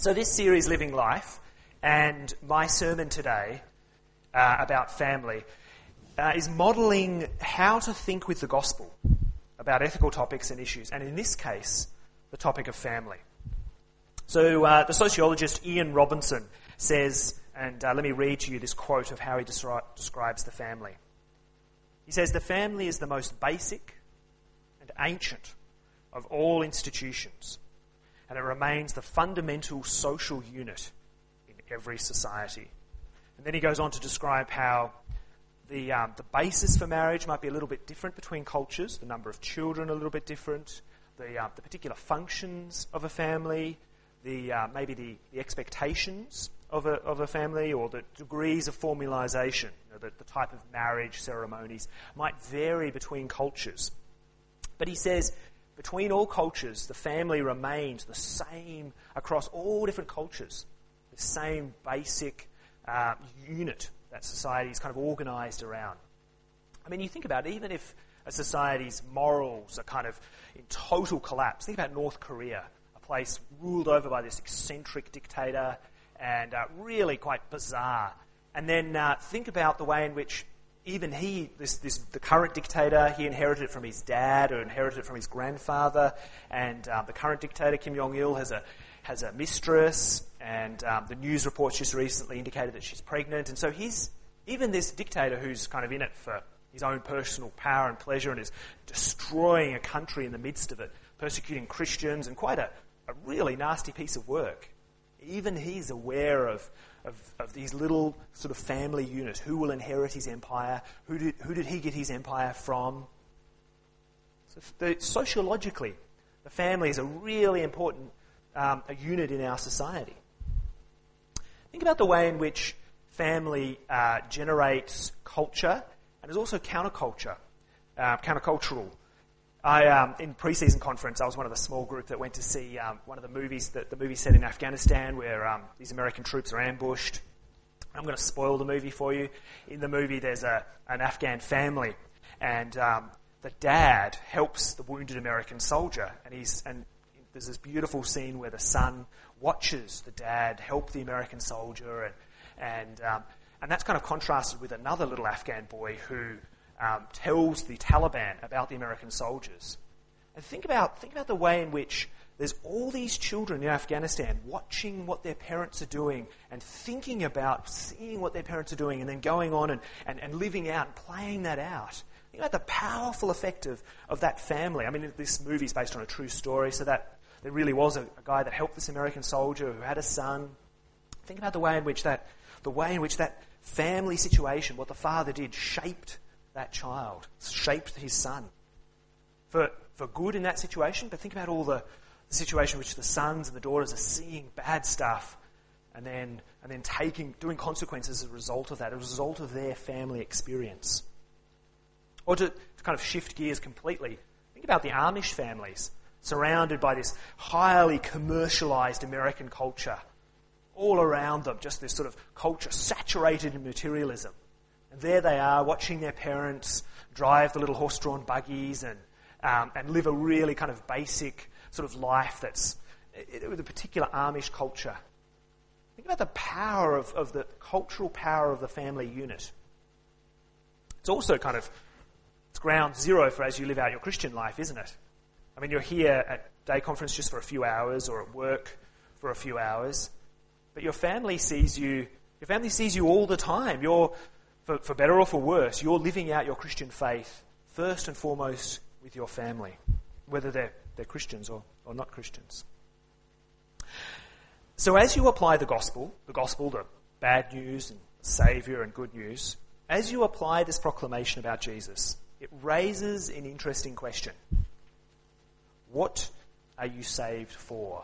So this series, Living Life, and my sermon today about family is modelling how to think with the gospel about ethical topics and issues, and in this case, the topic of family. So the sociologist Ian Robinson says, and let me read to you this quote of how he describes the family. He says, "The family is the most basic and ancient of all institutions, and it remains the fundamental social unit in every society." And then he goes on to describe how the basis for marriage might be a little bit different between cultures, the number of children a little bit different, the particular functions of a family, maybe the expectations of a family, or the degrees of formalisation, the type of marriage ceremonies might vary between cultures. But he says, between all cultures, the family remains the same across all different cultures, the same basic unit that society is kind of organised around. I mean, you think about it, even if a society's morals are kind of in total collapse, think about North Korea, a place ruled over by this eccentric dictator and really quite bizarre. And then think about the way in which even the current dictator, he inherited it from his dad or inherited it from his grandfather, and the current dictator, Kim Jong-il, has a mistress, and the news reports just recently indicated that she's pregnant. And so even this dictator who's kind of in it for his own personal power and pleasure and is destroying a country in the midst of it, persecuting Christians, and quite a really nasty piece of work. Even he's aware of these little sort of family units. Who will inherit his empire? Who did he get his empire from? So sociologically, the family is a really important a unit in our society. Think about the way in which family generates culture and is also countercultural. In pre-season conference, I was one of the small group that went to see one of the movies, the movie set in Afghanistan, where these American troops are ambushed. I'm going to spoil the movie for you. In the movie, there's an Afghan family, and the dad helps the wounded American soldier, and there's this beautiful scene where the son watches the dad help the American soldier, and that's kind of contrasted with another little Afghan boy who tells the Taliban about the American soldiers. And think about the way in which there's all these children in Afghanistan watching what their parents are doing and thinking about seeing what their parents are doing and then going on and living out and playing that out. Think about the powerful effect of that family. I mean, this movie is based on a true story, so that there really was a guy that helped this American soldier who had a son. Think about the way in which that family situation, what the father did, shaped that child, shaped his son. For good in that situation, but think about all the situation in which the sons and the daughters are seeing bad stuff and then doing consequences as a result of that, as a result of their family experience. Or to kind of shift gears completely, think about the Amish families surrounded by this highly commercialised American culture. All around them, just this sort of culture saturated in materialism. And there they are, watching their parents drive the little horse-drawn buggies and live a really kind of basic sort of life that's with a particular Amish culture. Think about the power of the cultural power of the family unit. It's also it's ground zero for as you live out your Christian life, isn't it? I mean, you're here at day conference just for a few hours, or at work for a few hours, but your family sees you all the time. For better or for worse, you're living out your Christian faith first and foremost with your family, whether they're Christians or not Christians. So as you apply the gospel, the bad news and Saviour and good news, as you apply this proclamation about Jesus, it raises an interesting question. What are you saved for?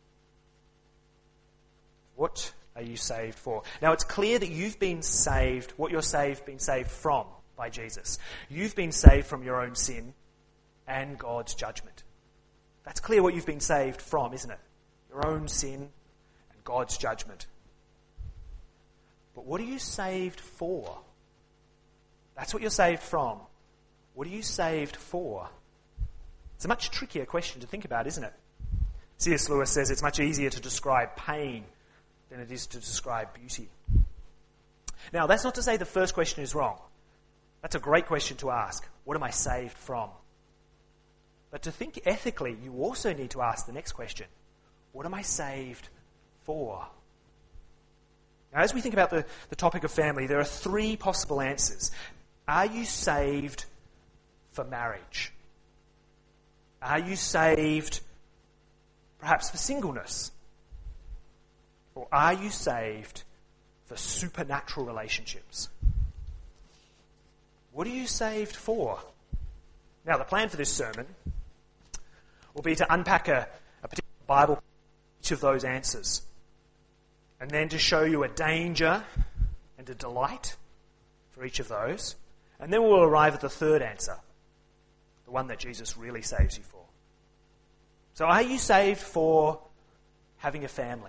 What are you saved for? Now, it's clear that you've been saved, what you're been saved from by Jesus. You've been saved from your own sin and God's judgment. That's clear what you've been saved from, isn't it? Your own sin and God's judgment. But what are you saved for? That's what you're saved from. What are you saved for? It's a much trickier question to think about, isn't it? C.S. Lewis says it's much easier to describe pain than it is to describe beauty. Now, that's not to say the first question is wrong. That's a great question to ask. What am I saved from? But to think ethically, you also need to ask the next question. What am I saved for? Now, as we think about the topic of family, there are three possible answers. Are you saved for marriage? Are you saved perhaps for singleness? Or are you saved for supernatural relationships? What are you saved for? Now, the plan for this sermon will be to unpack a particular Bible, each of those answers, and then to show you a danger and a delight for each of those, and then we'll arrive at the third answer, the one that Jesus really saves you for. So are you saved for having a family?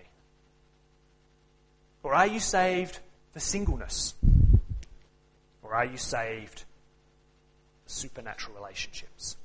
Or are you saved for singleness? Or are you saved for supernatural relationships?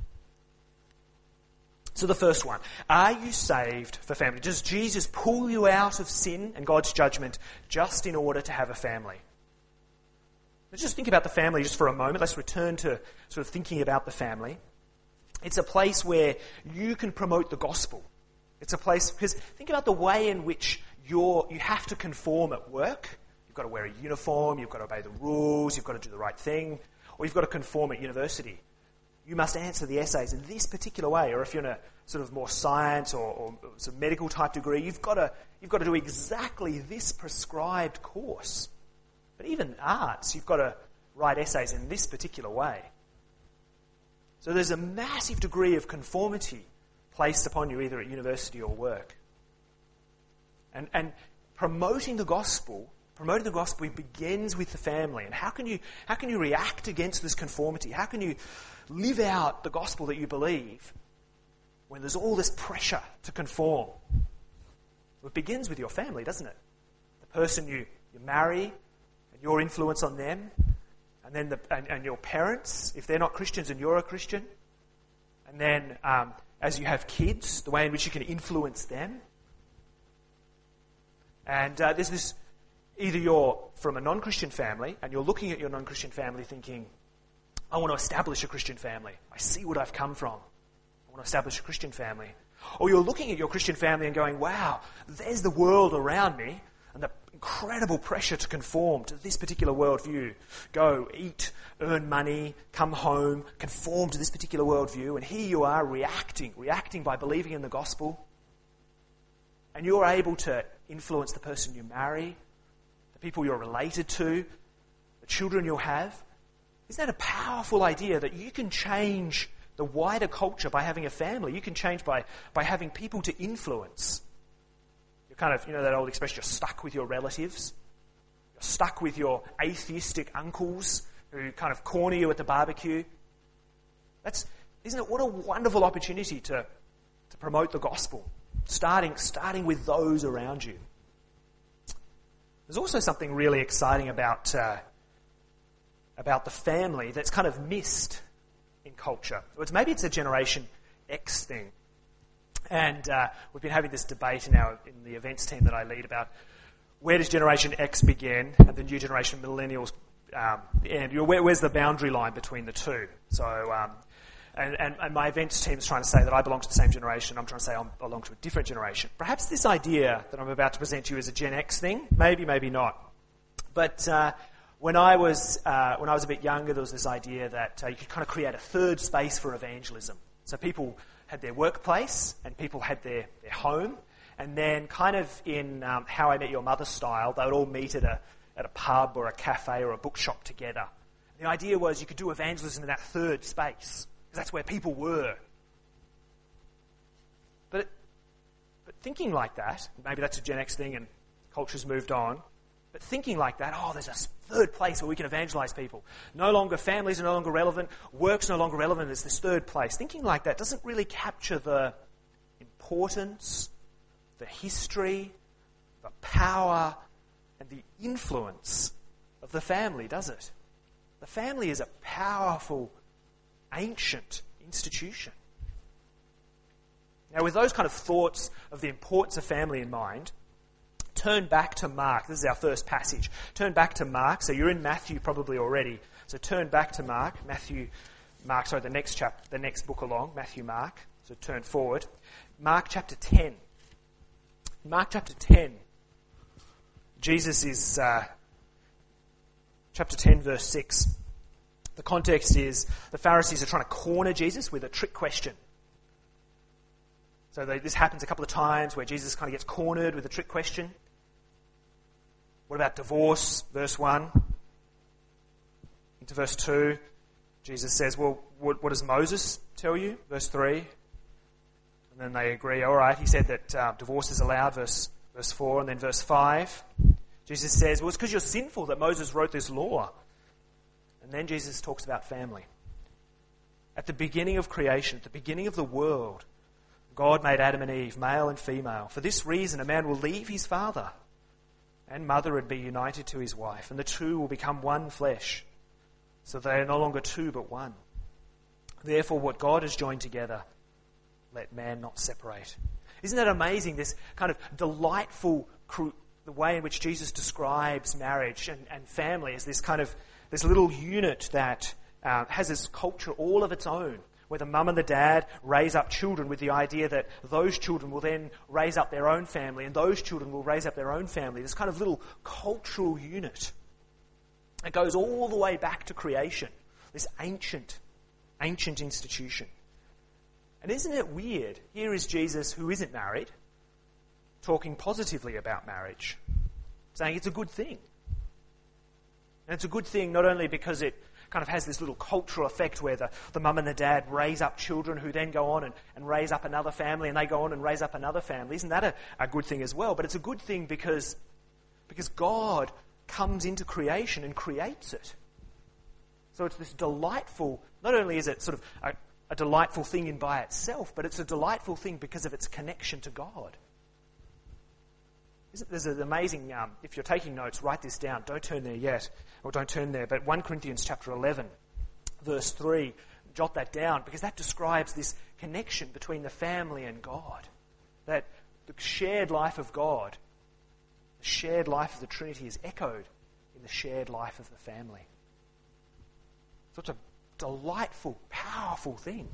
So the first one, are you saved for family? Does Jesus pull you out of sin and God's judgment just in order to have a family? Let's just think about the family just for a moment. Let's return to sort of thinking about the family. It's a place where you can promote the gospel. It's a place, because think about the way in which you have to conform at work. You've got to wear a uniform, you've got to obey the rules, you've got to do the right thing, or you've got to conform at university. You must answer the essays in this particular way, or if you're in a sort of more science or some medical type degree, you've got to do exactly this prescribed course. But even arts, you've got to write essays in this particular way. So there's a massive degree of conformity placed upon you either at university or work. And promoting the gospel begins with the family. And how can you react against this conformity? How can you live out the gospel that you believe when there's all this pressure to conform? Well, it begins with your family, doesn't it? The person you marry and your influence on them, and then and your parents, if they're not Christians and you're a Christian, and then as you have kids, the way in which you can influence them. And there's this, either you're from a non-Christian family and you're looking at your non-Christian family thinking, I want to establish a Christian family. I see what I've come from. I want to establish a Christian family. Or you're looking at your Christian family and going, wow, there's the world around me and the incredible pressure to conform to this particular worldview. Go, eat, earn money, come home, conform to this particular worldview. And here you are reacting by believing in the gospel. And you're able to influence the person you marry, the people you're related to, the children you'll have. Isn't that a powerful idea that you can change the wider culture by having a family? You can change by having people to influence. You're kind of, that old expression, you're stuck with your relatives. You're stuck with your atheistic uncles who kind of corner you at the barbecue. Isn't it, what a wonderful opportunity to promote the gospel, starting with those around you. There's also something really exciting about the family that's kind of missed in culture. Maybe it's a Generation X thing. And we've been having this debate in the events team that I lead about where does Generation X begin and the new generation millennials end. Where's the boundary line between the two? So, and my events team is trying to say that I belong to the same generation. I'm trying to say I belong to a different generation. Perhaps this idea that I'm about to present to you is a Gen X thing. Maybe, maybe not. But when I was a bit younger, there was this idea that you could kind of create a third space for evangelism. So people had their workplace and people had their home, and then kind of in How I Met Your Mother style, they would all meet at a pub or a cafe or a bookshop together. And the idea was you could do evangelism in that third space, because that's where people were. But thinking like that, maybe that's a Gen X thing and culture's moved on, but thinking like that, there's a third place where we can evangelize people. No longer families are no longer relevant, work's no longer relevant, there's this third place. Thinking like that doesn't really capture the importance, the history, the power, and the influence of the family, does it? The family is a powerful, ancient institution. Now, with those kind of thoughts of the importance of family in mind, turn back to Mark. This is our first passage. Turn back to Mark. So you're in Matthew probably already. So turn back to Mark. The next book along, Matthew, Mark. So turn forward. Mark chapter 10. Mark chapter 10. Jesus is, chapter 10 verse 6. The context is the Pharisees are trying to corner Jesus with a trick question. So this happens a couple of times where Jesus kind of gets cornered with a trick question. What about divorce? Verse 1. Into verse 2, Jesus says, well, what does Moses tell you? Verse 3. And then they agree, all right. He said that divorce is allowed, verse 4. And then verse 5, Jesus says, well, it's because you're sinful that Moses wrote this law. And then Jesus talks about family. At the beginning of creation, at the beginning of the world, God made Adam and Eve, male and female. For this reason, a man will leave his father and mother and be united to his wife, and the two will become one flesh. So they are no longer two but one. Therefore, what God has joined together, let man not separate. Isn't that amazing, this kind of delightful, the way in which Jesus describes marriage and family as this kind of, this little unit that has this culture all of its own, where the mum and the dad raise up children with the idea that those children will then raise up their own family and those children will raise up their own family. This kind of little cultural unit. It goes all the way back to creation, this ancient institution. And isn't it weird? Here is Jesus, who isn't married, talking positively about marriage, saying it's a good thing. And it's a good thing not only because it kind of has this little cultural effect where the mum and the dad raise up children who then go on and raise up another family, and they go on and raise up another family. Isn't that a good thing as well? But it's a good thing because God comes into creation and creates it. So it's this delightful, not only is it sort of a delightful thing in by itself, but it's a delightful thing because of its connection to God. There's an amazing, if you're taking notes, write this down. Don't turn there yet, or don't turn there. But 1 Corinthians chapter 11, verse 3, jot that down, because that describes this connection between the family and God. That the shared life of God, the shared life of the Trinity is echoed in the shared life of the family. Such a delightful, powerful thing,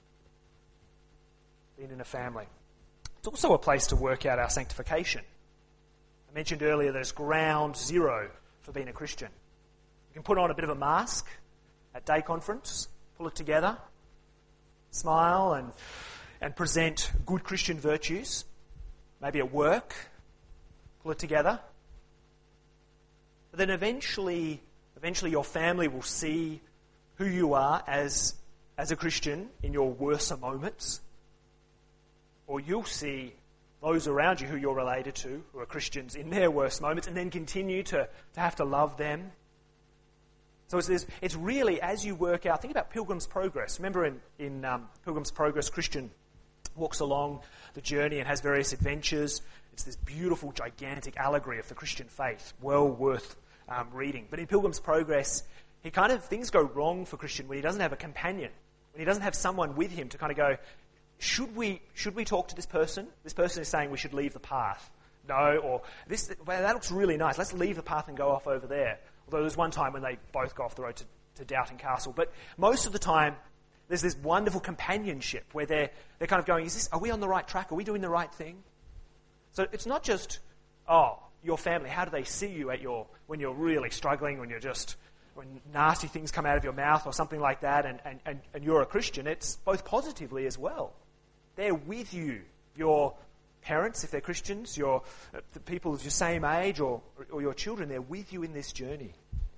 being in a family. It's also a place to work out our sanctification. I mentioned earlier that it's ground zero for being a Christian. You can put on a bit of a mask at day conference, pull it together, smile and present good Christian virtues. Maybe at work, pull it together. But then eventually your family will see who you are as a Christian in your worser moments. Or you'll see those around you who you're related to, who are Christians, in their worst moments, and then continue to have to love them. So it's really, as you work out, think about Pilgrim's Progress. Remember in Pilgrim's Progress, Christian walks along the journey and has various adventures. It's this beautiful, gigantic allegory of the Christian faith, well worth reading. But in Pilgrim's Progress, things go wrong for Christian when he doesn't have a companion, when he doesn't have someone with him to kind of go, should we talk to this person? This person is saying we should leave the path. No, or that looks really nice. Let's leave the path and go off over there. Although there's one time when they both go off the road to Doubting Castle. But most of the time, there's this wonderful companionship where they're kind of going, are we on the right track? Are we doing the right thing? So it's not just, your family, how do they see you when you're really struggling, when nasty things come out of your mouth or something like that, and you're a Christian. It's both positively as well. They're with you. Your parents, if they're Christians, the people of your same age or your children, they're with you in this journey.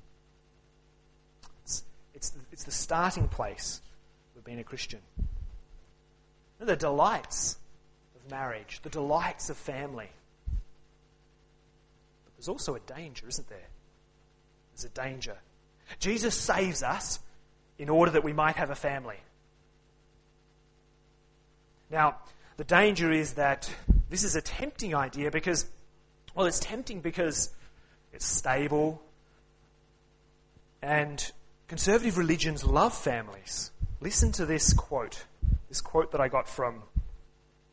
It's the starting place of being a Christian. And the delights of marriage, the delights of family. But there's also a danger, isn't there? There's a danger. Jesus saves us in order that we might have a family. Now, the danger is that this is a tempting idea because it's tempting because it's stable, and conservative religions love families. Listen to this quote that I got from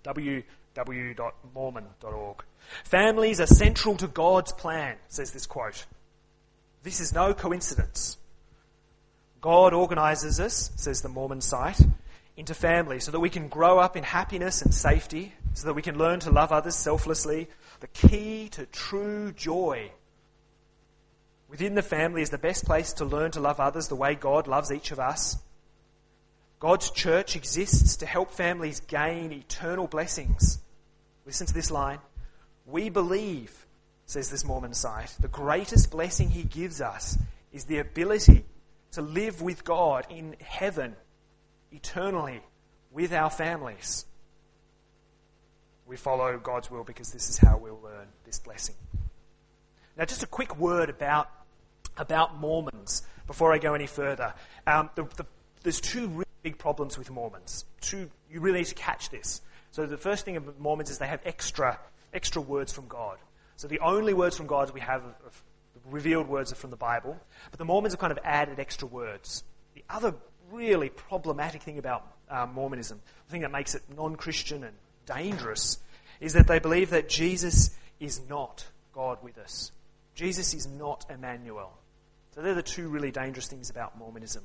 www.mormon.org. Families are central to God's plan, says this quote. This is no coincidence. God organises us, says the Mormon site, into families so that we can grow up in happiness and safety, so that we can learn to love others selflessly. The key to true joy within the family is the best place to learn to love others the way God loves each of us. God's church exists to help families gain eternal blessings. Listen to this line. We believe, says this Mormon site, the greatest blessing he gives us is the ability to live with God in heaven eternally with our families. We follow God's will because this is how we'll learn this blessing. Now, just a quick word about Mormons before I go any further. There's two really big problems with Mormons. You really need to catch this. So the first thing about Mormons is they have extra words from God. So the only words from God we have of revealed words are from the Bible, but the Mormons have kind of added extra words. The other really problematic thing about Mormonism, the thing that makes it non-Christian and dangerous, is that they believe that Jesus is not God with us. Jesus is not Emmanuel. So they're the two really dangerous things about Mormonism.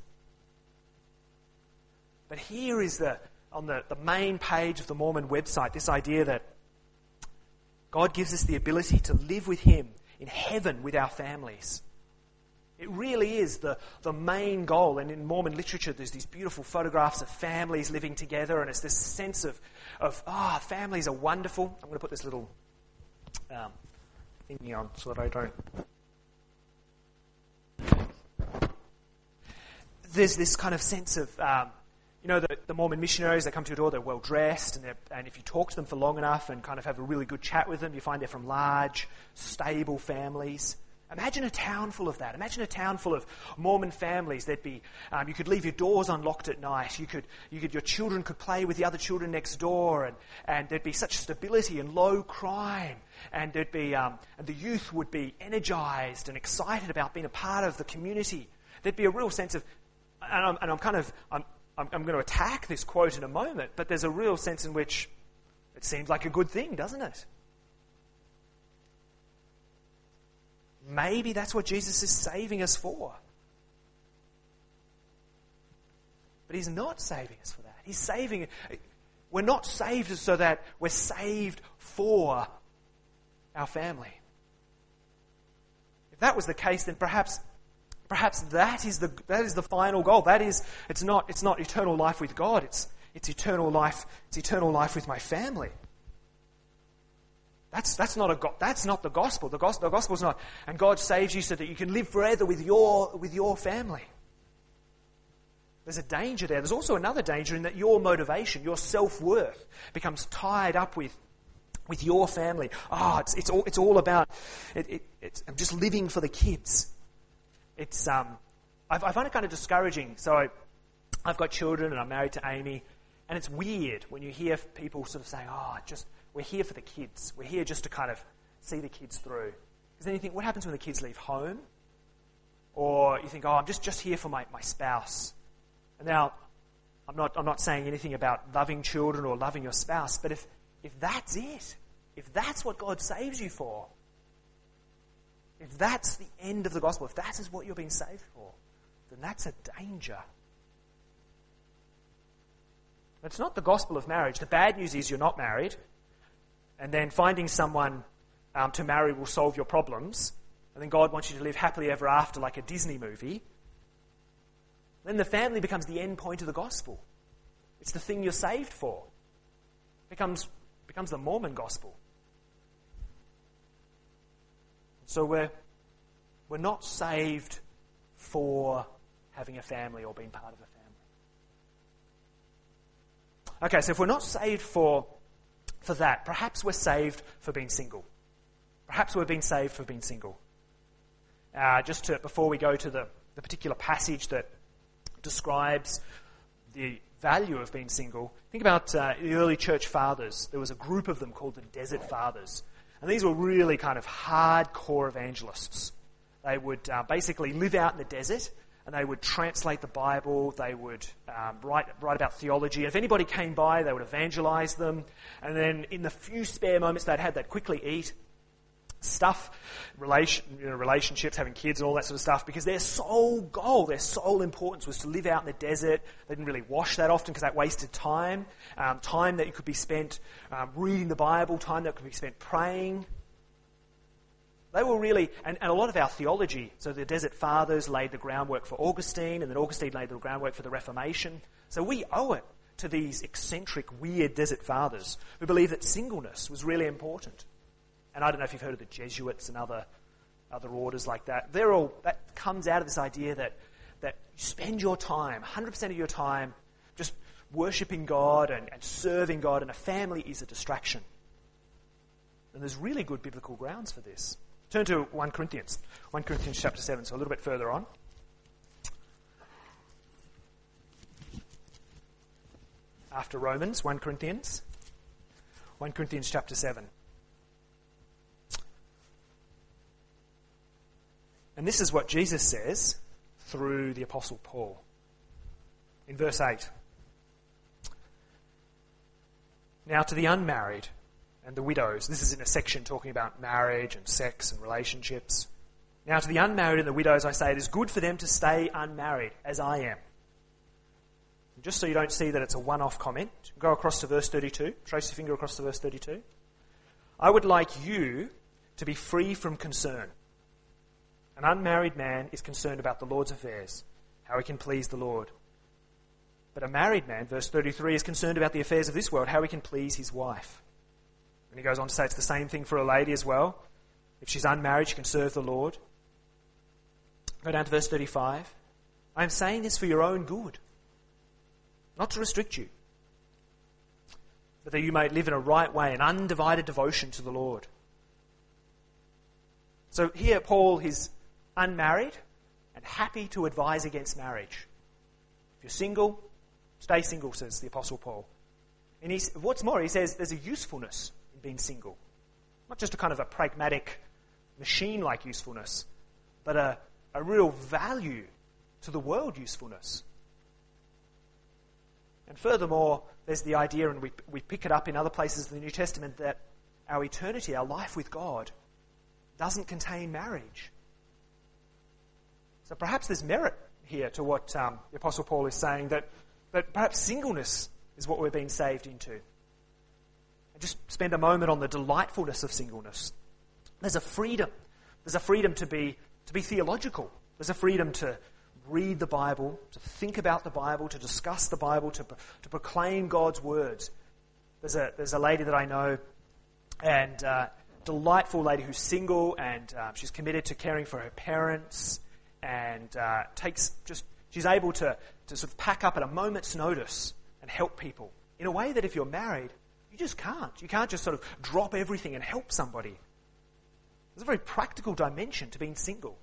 But here is on the main page of the Mormon website, this idea that God gives us the ability to live with him in heaven with our families. It really is the main goal. And in Mormon literature, there's these beautiful photographs of families living together, and it's this sense of families are wonderful. I'm going to put this little thingy on so that I don't... There's this kind of sense of... the Mormon missionaries that come to your door, they're well dressed, and if you talk to them for long enough and kind of have a really good chat with them, you find they're from large, stable families. Imagine a town full of that. Imagine a town full of Mormon families. There'd be, you could leave your doors unlocked at night. Your children could play with the other children next door, and there'd be such stability and low crime, and there'd be, and the youth would be energized and excited about being a part of the community. There'd be a real sense of, I'm going to attack this quote in a moment, but there's a real sense in which it seems like a good thing, doesn't it? Maybe that's what Jesus is saving us for. But he's not saving us for that. We're not saved so that we're saved for our family. If that was the case, then perhaps that is the final goal. It's not eternal life with God. It's eternal life. It's eternal life with my family. That's not the gospel. The gospel is not. And God saves you so that you can live forever with your family. There's a danger there. There's also another danger in that your motivation, your self-worth, becomes tied up with your family. It's all about. I'm just living for the kids. I find it kind of discouraging. So I've got children and I'm married to Amy, and it's weird when you hear people sort of saying, we're here for the kids. We're here just to kind of see the kids through. Because then you think, what happens when the kids leave home? Or you think, I'm just here for my spouse. And now, I'm not saying anything about loving children or loving your spouse, but if that's it, if that's what God saves you for, if that's the end of the gospel, if that is what you're being saved for, then that's a danger. It's not the gospel of marriage. The bad news is you're not married, and then finding someone to marry will solve your problems, and then God wants you to live happily ever after like a Disney movie. Then the family becomes the end point of the gospel. It's the thing you're saved for. It becomes the Mormon gospel. So we're not saved for having a family or being part of a family. Okay, so if we're not saved for that, perhaps we're saved for being single. Perhaps we're being saved for being single. Before we go to the particular passage that describes the value of being single, think about the early church fathers. There was a group of them called the Desert Fathers. And these were really kind of hardcore evangelists. They would basically live out in the desert. and they would translate the Bible, they would write about theology. If anybody came by, they would evangelize them, and then in the few spare moments they'd had, they'd quickly eat stuff, relationships, having kids and all that sort of stuff, because their sole goal, their sole importance was to live out in the desert. They didn't really wash that often because that wasted time, time that could be spent reading the Bible, time that could be spent praying. They were really, and a lot of our theology, so the Desert Fathers laid the groundwork for Augustine, and then Augustine laid the groundwork for the Reformation. So we owe it to these eccentric, weird Desert Fathers who believed that singleness was really important. And I don't know if you've heard of the Jesuits and other orders like that. That comes out of this idea that you spend your time, 100% of your time, just worshipping God and serving God, and a family is a distraction. And there's really good biblical grounds for this. Turn to 1 Corinthians chapter 7, so a little bit further on. After Romans, 1 Corinthians chapter 7. And this is what Jesus says through the Apostle Paul. In verse 8. Now to the unmarried and the widows. This is in a section talking about marriage and sex and relationships. Now to the unmarried and the widows I say, it is good for them to stay unmarried, as I am. And just so you don't see that it's a one-off comment, go across to verse 32. Trace your finger across to verse 32. I would like you to be free from concern. An unmarried man is concerned about the Lord's affairs, how he can please the Lord. But a married man, verse 33, is concerned about the affairs of this world, how he can please his wife. And he goes on to say it's the same thing for a lady as well. If she's unmarried, she can serve the Lord. Go down to verse 35. I am saying this for your own good, not to restrict you, but that you may live in a right way, an undivided devotion to the Lord. So here Paul is unmarried and happy to advise against marriage. If you're single, stay single, says the Apostle Paul. And what's more, he says there's a usefulness in being single. Not just a kind of a pragmatic, machine-like usefulness, but a real value to the world usefulness. And furthermore, there's the idea, and we pick it up in other places in the New Testament, that our eternity, our life with God, doesn't contain marriage. So perhaps there's merit here to what the Apostle Paul is saying, that perhaps singleness is what we're being saved into. And just spend a moment on the delightfulness of singleness. There's a freedom. There's a freedom to be theological. There's a freedom to read the Bible, to think about the Bible, to discuss the Bible, to proclaim God's words. There's a lady that I know, and delightful lady who's single, and she's committed to caring for her parents, and she's able to sort of pack up at a moment's notice and help people in a way that if you're married, you just can't. You can't just sort of drop everything and help somebody. There's a very practical dimension to being single.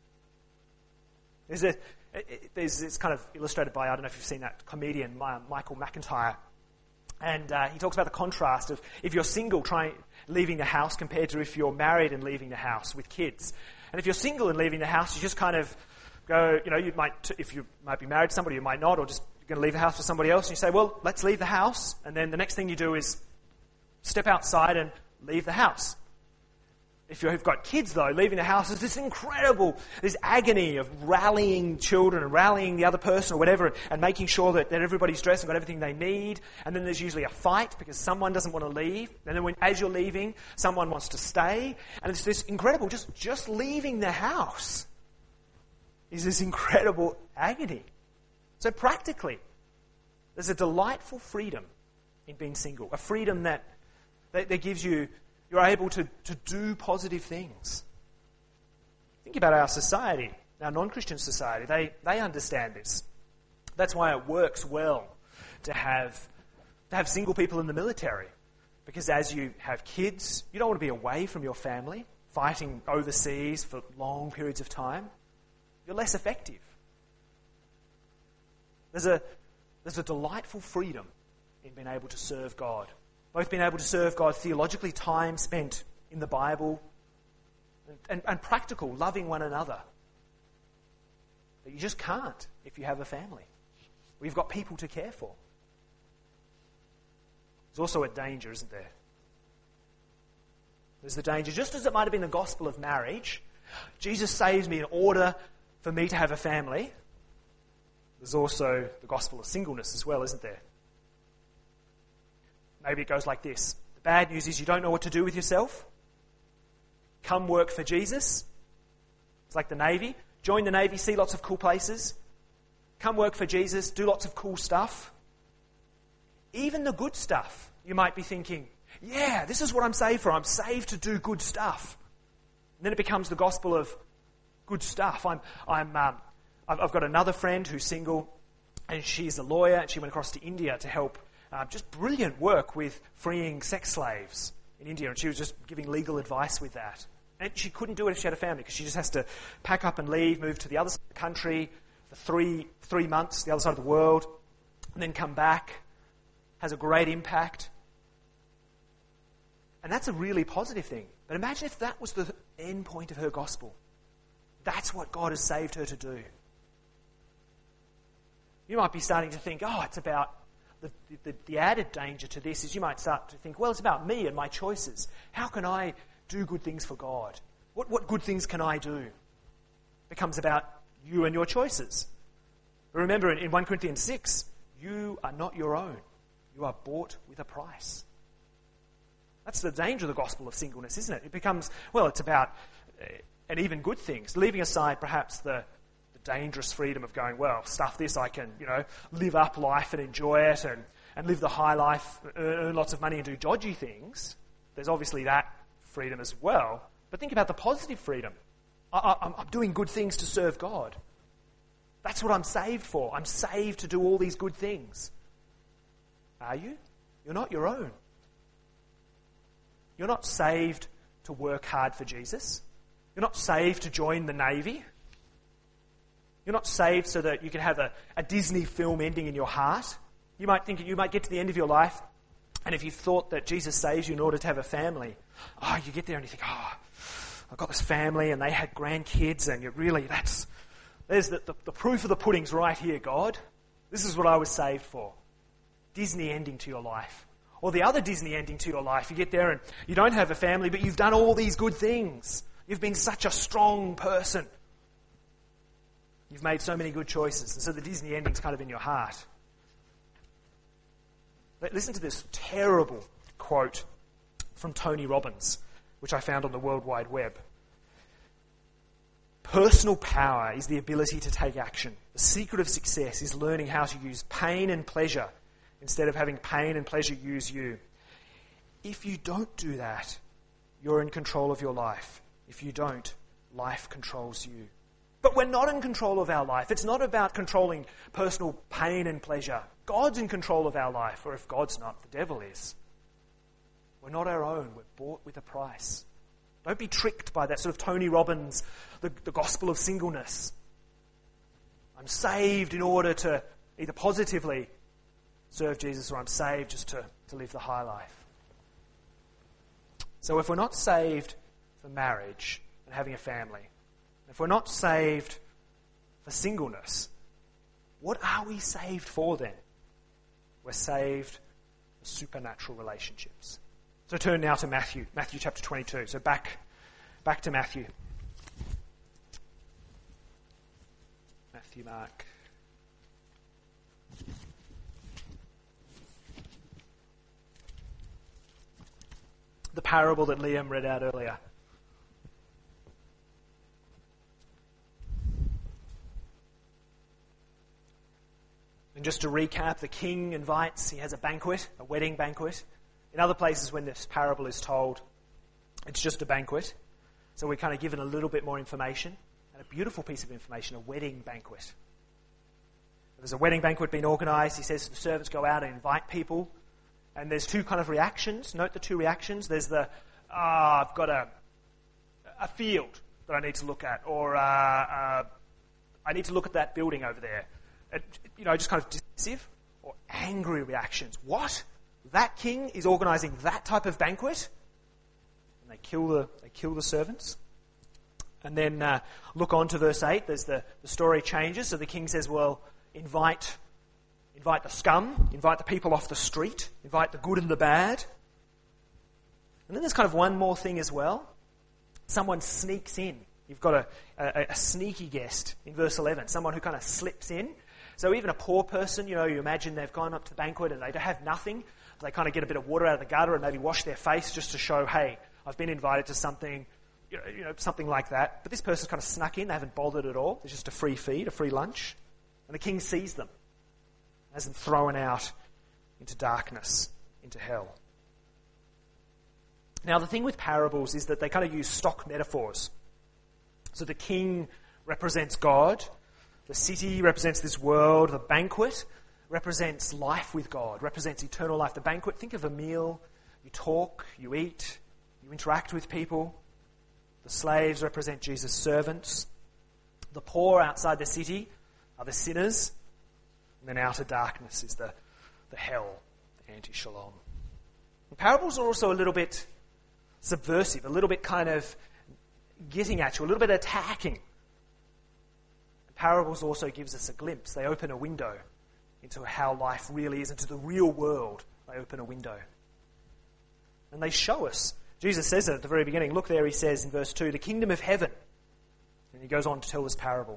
It's kind of illustrated by, I don't know if you've seen that comedian, Michael McIntyre. And he talks about the contrast of if you're single leaving the house compared to if you're married and leaving the house with kids. And if you're single and leaving the house, you just kind of go, if you might be married to somebody, you might not, or just you're going to leave the house for somebody else, and you say, well, let's leave the house. And then the next thing you do is step outside and leave the house. If you've got kids, though, leaving the house is this agony of rallying children and rallying the other person or whatever, and making sure that everybody's dressed and got everything they need. And then there's usually a fight because someone doesn't want to leave. And then as you're leaving, someone wants to stay. And it's this incredible, just leaving the house is this incredible agony. So practically, there's a delightful freedom in being single, a freedom that gives you, you're able to do positive things. Think about our society, our non-Christian society. They understand this. That's why it works well to have single people in the military. Because as you have kids, you don't want to be away from your family, fighting overseas for long periods of time. You're less effective. There's a delightful freedom in being able to serve God. Both being able to serve God theologically, time spent in the Bible, and practical, loving one another. that you just can't if you have a family, or you've got people to care for. There's also a danger, isn't there? There's the danger, just as it might have been the gospel of marriage, Jesus saves me in order for me to have a family. There's also the gospel of singleness as well, isn't there? Maybe it goes like this. The bad news is you don't know what to do with yourself. Come work for Jesus. It's like the Navy. Join the Navy, see lots of cool places. Come work for Jesus, do lots of cool stuff. Even the good stuff, you might be thinking, yeah, this is what I'm saved for. I'm saved to do good stuff. And then it becomes the gospel of good stuff. I've got another friend who's single, and she's a lawyer, and she went across to India to help just brilliant work with freeing sex slaves in India, and she was just giving legal advice with that. And she couldn't do it if she had a family, because she just has to pack up and leave, move to the other side of the country for three months, the other side of the world, and then come back. Has a great impact. And that's a really positive thing. But imagine if that was the end point of her gospel. That's what God has saved her to do. You might be starting to think, it's about the added danger to this is you might start to think, well, it's about me and my choices. How can I do good things for God? What good things can I do? It becomes about you and your choices. But remember, in 1 Corinthians 6, you are not your own. You are bought with a price. That's the danger of the gospel of singleness, isn't it? It becomes, it's about, and even good things, leaving aside perhaps the dangerous freedom of going, stuff this, I can, live up life and enjoy it and live the high life, earn lots of money and do dodgy things. There's obviously that freedom as well. But think about the positive freedom. I'm doing good things to serve God. That's what I'm saved for. I'm saved to do all these good things. Are you? You're not your own. You're not saved to work hard for Jesus. You're not saved to join the Navy. You're not saved so that you can have a Disney film ending in your heart. You might think you might get to the end of your life, and if you've thought that Jesus saves you in order to have a family, you get there and you think, I've got this family and they had grandkids, and there's the proof of the pudding's right here, God. This is what I was saved for. Disney ending to your life. Or the other Disney ending to your life. You get there and you don't have a family, but you've done all these good things. You've been such a strong person. You've made so many good choices. And so the Disney ending's kind of in your heart. Listen to this terrible quote from Tony Robbins, which I found on the World Wide Web. Personal power is the ability to take action. The secret of success is learning how to use pain and pleasure instead of having pain and pleasure use you. If you don't do that, you're in control of your life. If you don't, life controls you. But we're not in control of our life. It's not about controlling personal pain and pleasure. God's in control of our life, or if God's not, the devil is. We're not our own. We're bought with a price. Don't be tricked by that sort of Tony Robbins, the gospel of singleness. I'm saved in order to either positively serve Jesus, or I'm saved just to live the high life. So if we're not saved for marriage and having a family, if we're not saved for singleness, what are we saved for then? We're saved for supernatural relationships. So turn now to Matthew chapter 22. So back to Matthew. Mark. The parable that Liam read out earlier. And just to recap, the king invites, he has a banquet, a wedding banquet. In other places when this parable is told, it's just a banquet. So we're kind of given a little bit more information, and a beautiful piece of information, a wedding banquet. There's a wedding banquet being organised. He says the servants go out and invite people. And there's two kind of reactions. Note the two reactions. There's I've got a field that I need to look at, or I need to look at that building over there. Just kind of dismissive or angry reactions. What? That king is organising that type of banquet? And they kill the servants. And then look on to verse 8. There's the story changes. So the king says, well, invite the scum, invite the people off the street, invite the good and the bad. And then there's kind of one more thing as well. Someone sneaks in. You've got a sneaky guest in verse 11, someone who kind of slips in. So even a poor person, you imagine they've gone up to the banquet and they have nothing. They kind of get a bit of water out of the gutter and maybe wash their face just to show, hey, I've been invited to something, something like that. But this person's kind of snuck in. They haven't bothered at all. It's just a free feed, a free lunch. And the king sees them, has them thrown out into darkness, into hell. Now, the thing with parables is that they kind of use stock metaphors. So the king represents God. The city represents this world. The banquet represents life with God, represents eternal life. The banquet, think of a meal. You talk, you eat, you interact with people. The slaves represent Jesus' servants. The poor outside the city are the sinners. And then outer darkness is the hell, the anti-shalom. And parables are also a little bit subversive, a little bit kind of getting at you, a little bit attacking. And parables also gives us a glimpse. They open a window into how life really is, into the real world. They open a window. And they show us. Jesus says it at the very beginning. Look there, he says in verse 2, the kingdom of heaven. And he goes on to tell this parable.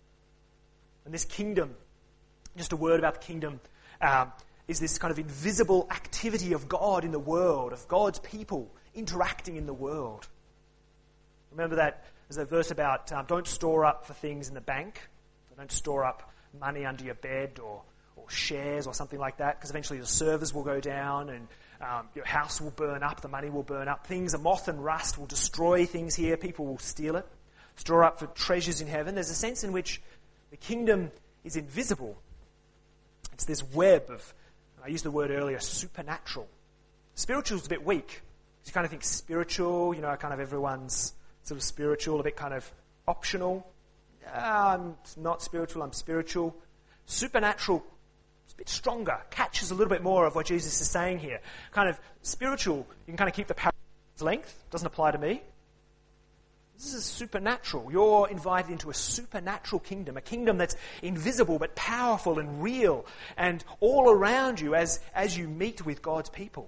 And this kingdom, just a word about the kingdom, is this kind of invisible activity of God in the world, of God's people interacting in the world. Remember that there's a verse about don't store up for things in the bank. Don't store up money under your bed or shares or something like that, because eventually the servers will go down and your house will burn up, the money will burn up. Things, a moth and rust will destroy things here. People will steal it. Store up for treasures in heaven. There's a sense in which the kingdom is invisible. It's this web of, I used the word earlier, supernatural. Spiritual is a bit weak. You kind of think spiritual, kind of everyone's sort of spiritual, a bit kind of optional. I'm not spiritual, I'm spiritual. Supernatural, it's a bit stronger, catches a little bit more of what Jesus is saying here. Kind of spiritual, you can kind of keep the parallel length, doesn't apply to me. This is supernatural. You're invited into a supernatural kingdom, a kingdom that's invisible but powerful and real and all around you as you meet with God's people.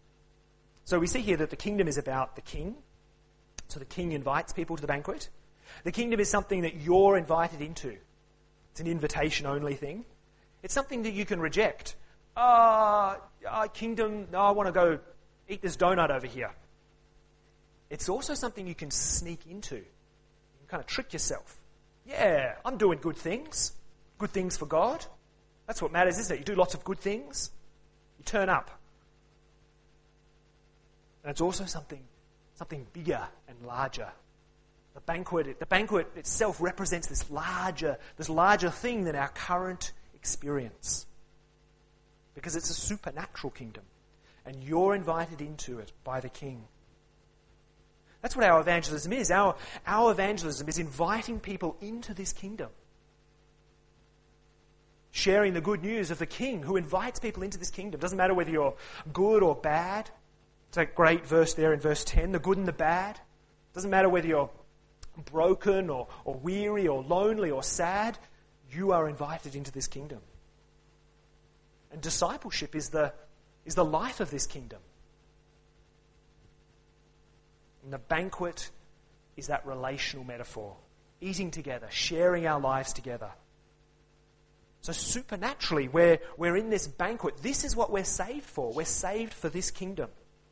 So we see here that the kingdom is about the king. So the king invites people to the banquet. The kingdom is something that you're invited into. It's an invitation-only thing. It's something that you can reject. Kingdom, no, I want to go eat this donut over here. It's also something you can sneak into. You can kind of trick yourself. Yeah, I'm doing good things for God. That's what matters, isn't it? You do lots of good things. You turn up. And it's also something bigger and larger. The banquet itself represents this larger thing than our current experience. Because it's a supernatural kingdom. And you're invited into it by the king. That's what our evangelism is. Our evangelism is inviting people into this kingdom. Sharing the good news of the king who invites people into this kingdom. Doesn't matter whether you're good or bad. It's a great verse there in verse 10, the good and the bad. Doesn't matter whether you're broken or weary or lonely or sad. You are invited into this kingdom. And discipleship is the life of this kingdom. And the banquet is that relational metaphor. Eating together, sharing our lives together. So supernaturally, we're in this banquet. This is what we're saved for. We're saved for this kingdom.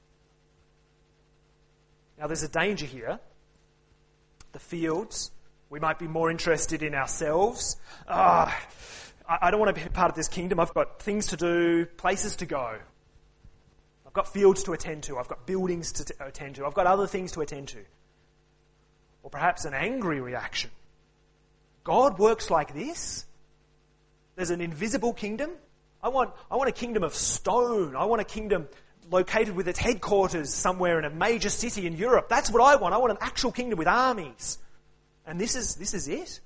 Now there's a danger here. The fields, we might be more interested in ourselves. I don't want to be part of this kingdom. I've got things to do, places to go. I've got fields to attend to. I've got buildings to attend to. I've got other things to attend to. Or perhaps an angry reaction. God works like this? There's an invisible kingdom? I want a kingdom of stone. I want a kingdom located with its headquarters somewhere in a major city in Europe. That's what I want. I want an actual kingdom with armies. And this is it?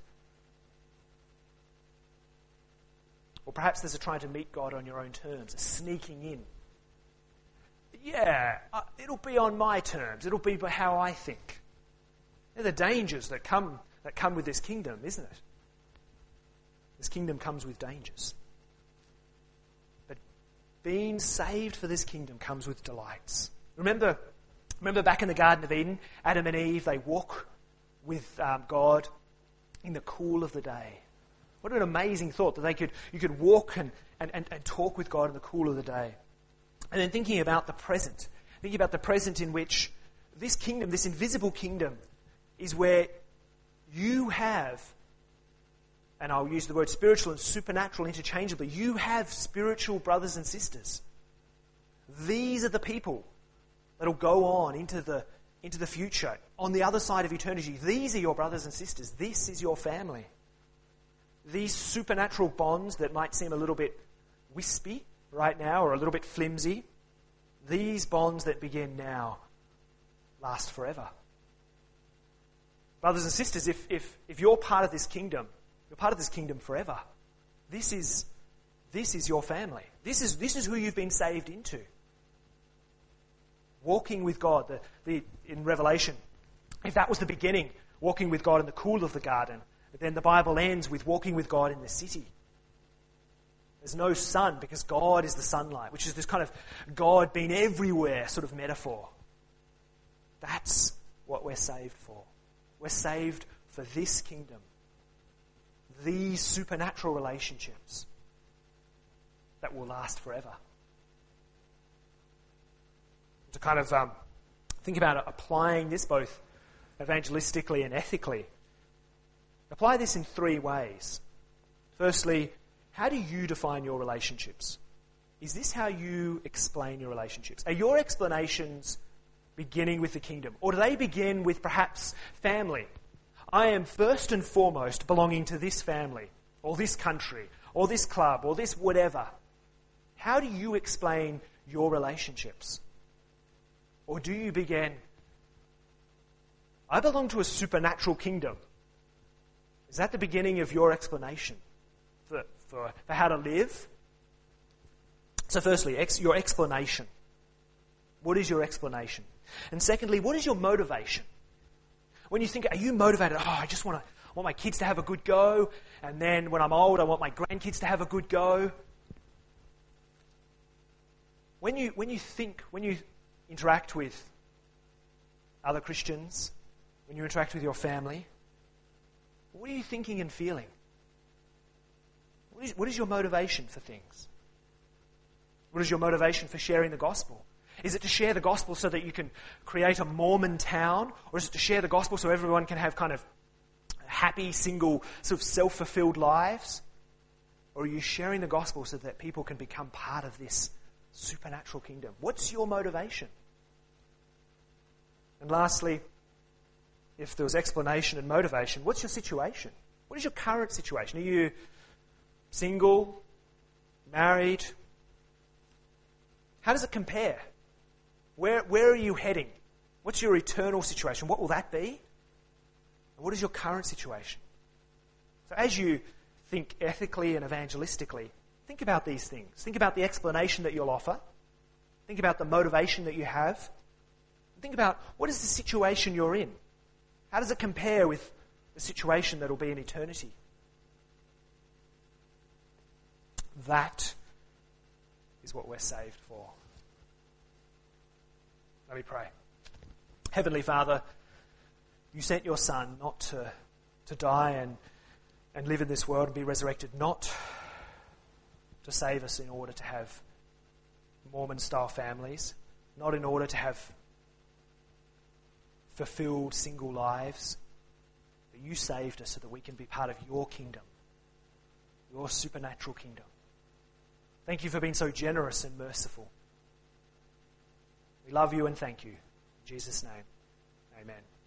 Or perhaps there's a trying to meet God on your own terms, a sneaking in. Yeah, it'll be on my terms. It'll be by how I think. They're the dangers that come with this kingdom, isn't it? This kingdom comes with dangers. But being saved for this kingdom comes with delights. Remember back in the Garden of Eden, Adam and Eve, they walk with God in the cool of the day. What an amazing thought that you could walk and talk with God in the cool of the day. And then thinking about the present in which this kingdom, this invisible kingdom, is where you have, and I'll use the word spiritual and supernatural interchangeably, you have spiritual brothers and sisters. These are the people that will go on into the future, on the other side of eternity. These are your brothers and sisters. This is your family. These supernatural bonds that might seem a little bit wispy right now or a little bit flimsy, these bonds that begin now last forever. Brothers and sisters, if you're part of this kingdom, you're part of this kingdom forever. This is your family. This is who you've been saved into. Walking with God, in Revelation, if that was the beginning, walking with God in the cool of the garden, then the Bible ends with walking with God in the city. There's no sun because God is the sunlight, which is this kind of God being everywhere sort of metaphor. That's what we're saved for. We're saved for this kingdom. These supernatural relationships that will last forever. To kind of think about applying this both evangelistically and ethically. Apply this in 3 ways. Firstly, how do you define your relationships? Is this how you explain your relationships? Are your explanations beginning with the kingdom? Or do they begin with perhaps family? I am first and foremost belonging to this family, or this country, or this club, or this whatever. How do you explain your relationships? Or do you begin, I belong to a supernatural kingdom? Is that the beginning of your explanation for how to live? So firstly, your explanation. What is your explanation? And secondly, what is your motivation? When you think, are you motivated? I just want my kids to have a good go, and then when I'm old, I want my grandkids to have a good go. When you interact with other Christians, when you interact with your family, what are you thinking and feeling? What is your motivation for things? What is your motivation for sharing the gospel? Is it to share the gospel so that you can create a Mormon town? Or is it to share the gospel so everyone can have kind of happy, single, sort of self-fulfilled lives? Or are you sharing the gospel so that people can become part of this supernatural kingdom? What's your motivation? And lastly, if there was explanation and motivation, what's your situation? What is your current situation? Are you single? Married? How does it compare? Where are you heading? What's your eternal situation? What will that be? And what is your current situation? So as you think ethically and evangelistically, think about these things. Think about the explanation that you'll offer. Think about the motivation that you have. Think about what is the situation you're in? How does it compare with the situation that will be in eternity? That is what we're saved for. Let me pray. Heavenly Father, you sent your Son not to die and live in this world and be resurrected, not to save us in order to have Mormon-style families, not in order to have fulfilled single lives, but you saved us so that we can be part of your kingdom, your supernatural kingdom. Thank you for being so generous and merciful. We love you and thank you. In Jesus' name, amen.